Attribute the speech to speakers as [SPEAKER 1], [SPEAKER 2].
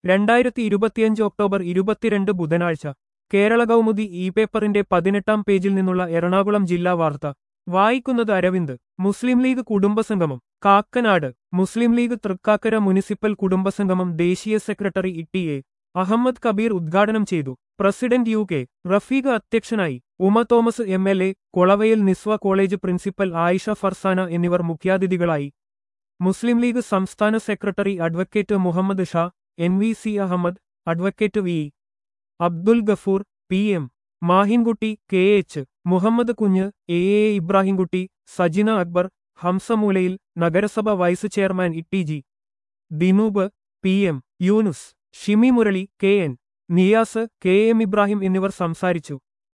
[SPEAKER 1] 2025 October 22 ബുധനാഴ്ച കേരള കൗമുദി ഈ പേപ്പറിന്റെ 18-ാം പേജിൽ നിന്നുള്ള എറണാകുളം ജില്ലാ വാർത്ത വായിക്കുന്നത് അരവിന്ദ്. മുസ്ലിം ലീഗ് കുടുംബസംഗമം കാക്കനാട്. മുസ്ലിം ലീഗ് തൃക്കാക്കര മുനിസിപ്പൽ കുടുംബസംഗമം ദേശീയ സെക്രട്ടറി ഇ.ടി.എ. അഹമ്മദ് കബീർ ഉദ്ഘാടനം ചെയ്തു. President UK. റഫീഖ് അധ്യക്ഷനായി. Uma Thomas MLA., Kolavayil Nizwa college principal Ayisha Farsana എന്നിവർ മുഖ്യാതിഥികളായി. മുസ്ലിം ലീഗ് സംസ്ഥാന secretary advocate Muhammad Shah, NVC. Ahammed, advocate V. Abdul Gafoor, PM. Mahinkutty, KH. Muhammad Kunju, AA. Ibrahimkutty, Sajina Akbar, Hamsa Moolayil, നഗരസഭ vice chairman ETG. Dinoob, PM. Yunus, Shimi Murali, KN. Niyas, KM. Ibrahim എന്നിവർ സംസാരിച്ചു.